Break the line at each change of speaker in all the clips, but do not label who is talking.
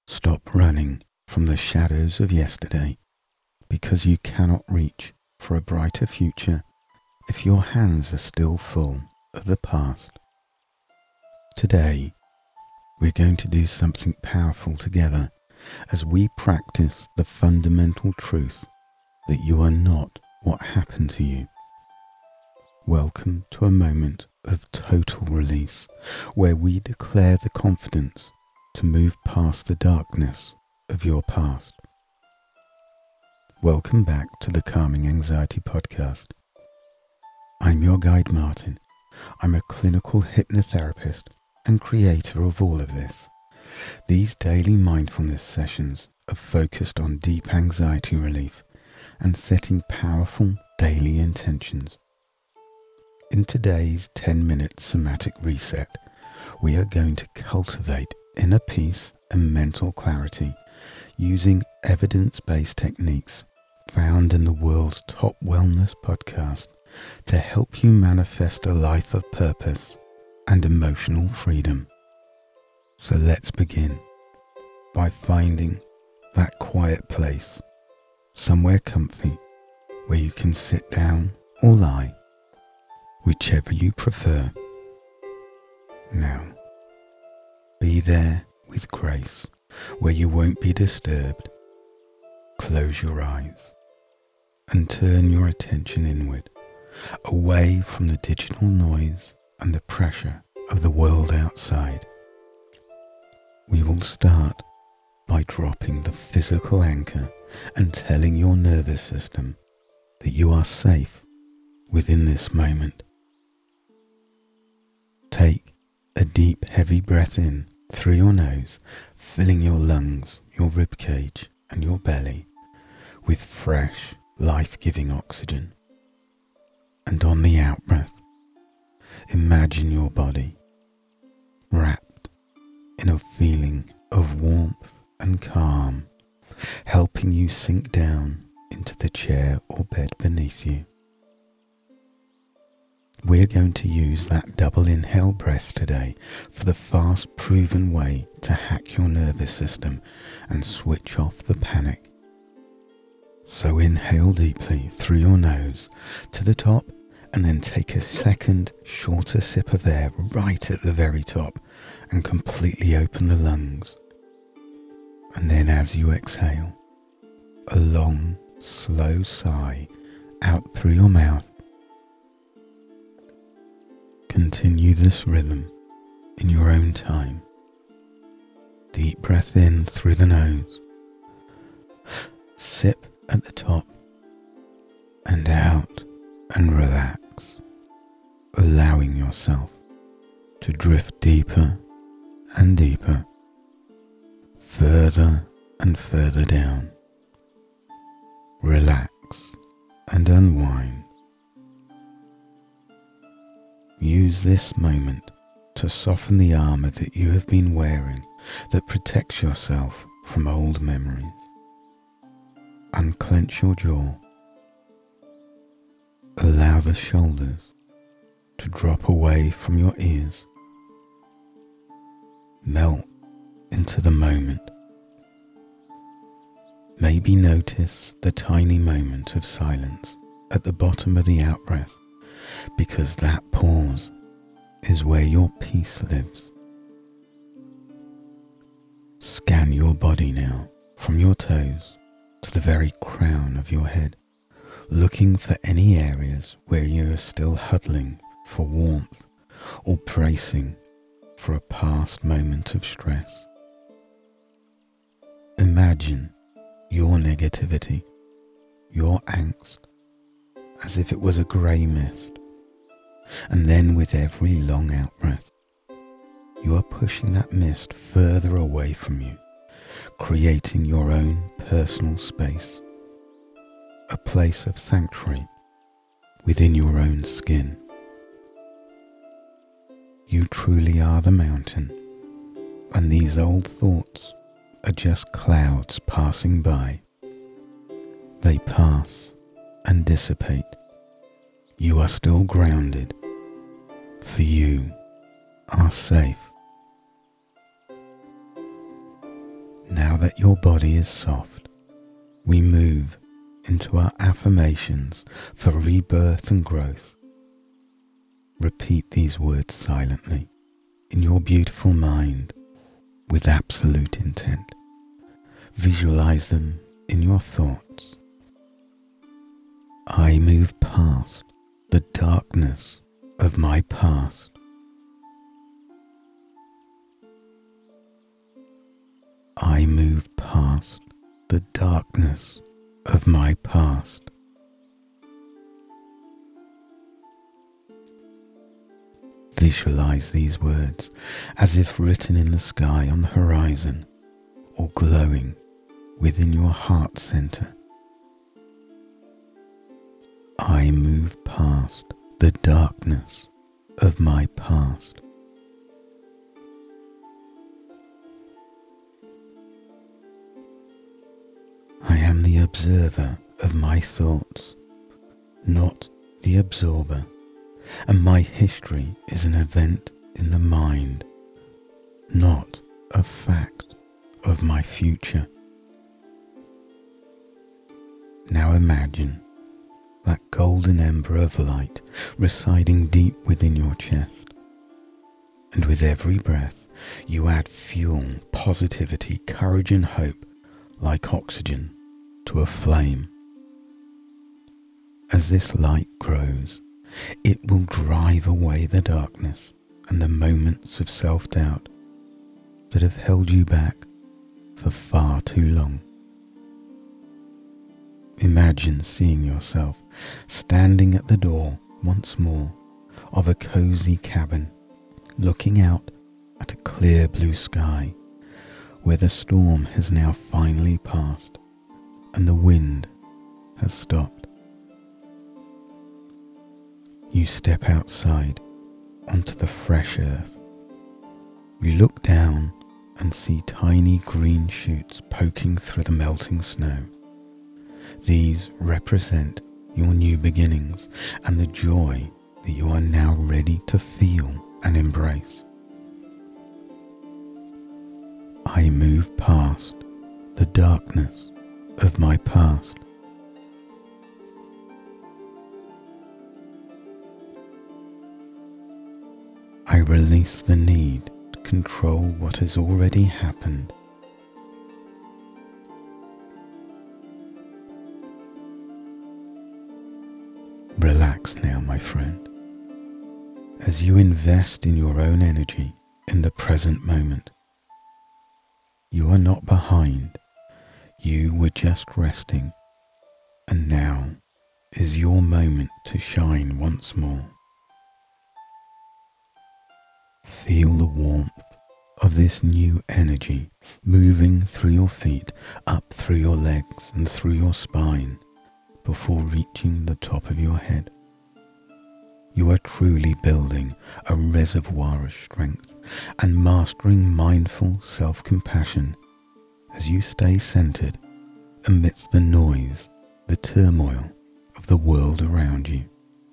Stop running from the shadows of yesterday, because you cannot reach for a brighter future if your hands are still full of the past. Today, we're going to do something powerful together as we practice the fundamental truth that you are not what happened to you. Welcome to a moment of total release where we declare the confidence to move past the darkness of your past. Welcome back to the Calming Anxiety Podcast. I'm your guide, Martin. I'm a clinical hypnotherapist and creator of all of this. These daily mindfulness sessions are focused on deep anxiety relief and setting powerful daily intentions. In today's 10-minute somatic reset, we are going to cultivate inner peace and mental clarity using evidence-based techniques found in the world's top wellness podcast to help you manifest a life of purpose and emotional freedom. So let's begin by finding that quiet place, somewhere comfy, where you can sit down or lie, whichever you prefer. Now, be there with grace, where you won't be disturbed. Close your eyes and turn your attention inward, away from the digital noise and the pressure of the world outside. We will start by dropping the physical anchor and telling your nervous system that you are safe within this moment. Take a deep, heavy breath in through your nose, filling your lungs, your ribcage, and your belly with fresh, life-giving oxygen. And on the out-breath, imagine your body wrapped in a feeling of warmth and calm, helping you sink down into the chair or bed beneath you. We're going to use that double inhale breath today for the fast proven way to hack your nervous system and switch off the panic. So inhale deeply through your nose to the top and then take a second shorter sip of air right at the very top and completely open the lungs. And then as you exhale, a long, slow sigh out through your mouth. Continue this rhythm in your own time. Deep breath in through the nose. Sip at the top and out and relax, allowing yourself to drift deeper and deeper, further and further down. Relax and unwind. Use this moment to soften the armor that you have been wearing that protects yourself from old memories. Unclench your jaw. Allow the shoulders to drop away from your ears. Melt into the moment. Maybe notice the tiny moment of silence at the bottom of the out-breath, because that pause is where your peace lives. Scan your body now from your toes to the very crown of your head, looking for any areas where you are still huddling for warmth or bracing for a past moment of stress. Imagine your negativity, your angst, as if it was a grey mist. And then with every long out-breath, you are pushing that mist further away from you, creating your own personal space, a place of sanctuary within your own skin. You truly are the mountain, and these old thoughts are just clouds passing by. They pass and dissipate. You are still grounded, for you are safe. Now that your body is soft, we move into our affirmations for rebirth and growth. Repeat these words silently in your beautiful mind with absolute intent. Visualize them in your thoughts. I move past the darkness of my past. I move past the darkness of my past. Visualize these words as if written in the sky on the horizon or glowing within your heart center. I move past the darkness of my past. I am the observer of my thoughts, not the absorber, and my history is an event in the mind, not a fact of my future. Now imagine that golden ember of light residing deep within your chest, and with every breath you add fuel, positivity, courage and hope like oxygen to a flame. As this light grows, it will drive away the darkness and the moments of self-doubt that have held you back for far too long. Imagine seeing yourself standing at the door once more of a cozy cabin, looking out at a clear blue sky where the storm has now finally passed and the wind has stopped. You step outside onto the fresh earth. You look down and see tiny green shoots poking through the melting snow. These represent your new beginnings and the joy that you are now ready to feel and embrace. I move past the darkness of my past. I release the need to control what has already happened. Relax now, my friend, as you invest in your own energy in the present moment. You are not behind. You were just resting, and now is your moment to shine once more. Feel the warmth of this new energy moving through your feet, up through your legs and through your spine before reaching the top of your head. You are truly building a reservoir of strength and mastering mindful self-compassion as you stay centered amidst the noise, the turmoil of the world around you.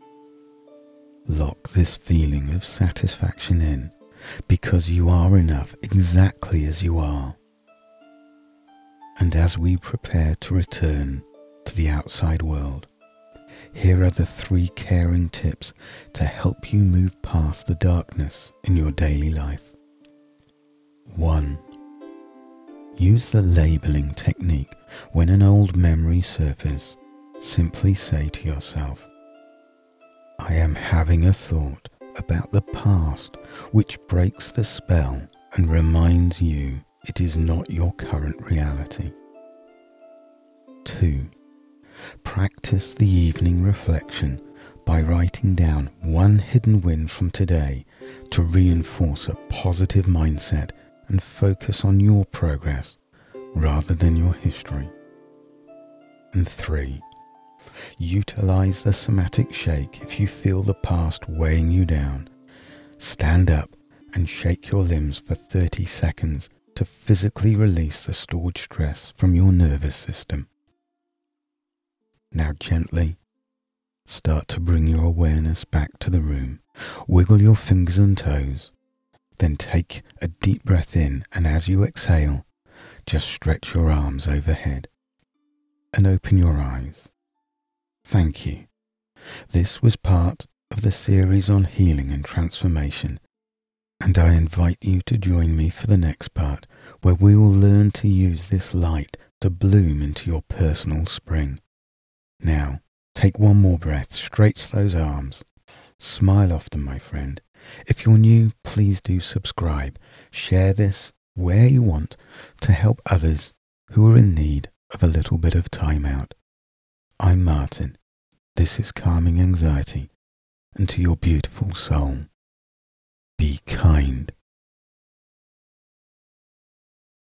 Lock this feeling of satisfaction in because you are enough exactly as you are. And as we prepare to return to the outside world, here are the 3 caring tips to help you move past the darkness in your daily life. 1. Use the labeling technique. When an old memory surfaces, simply say to yourself, I am having a thought about the past which breaks the spell and reminds you it is not your current reality. 2. Practice the evening reflection by writing down 1 hidden win from today to reinforce a positive mindset and focus on your progress rather than your history. And 3. Utilize the somatic shake if you feel the past weighing you down. Stand up and shake your limbs for 30 seconds to physically release the stored stress from your nervous system. Now gently start to bring your awareness back to the room. Wiggle your fingers and toes. Then take a deep breath in, and as you exhale, just stretch your arms overhead and open your eyes. Thank you. This was part of the series on healing and transformation, and I invite you to join me for the next part, where we will learn to use this light to bloom into your personal spring. Now, take one more breath, stretch those arms, smile often, my friend. If you're new, please do subscribe. Share this where you want to help others who are in need of a little bit of time out. I'm Martin. This is Calming Anxiety, and to your beautiful soul, be kind.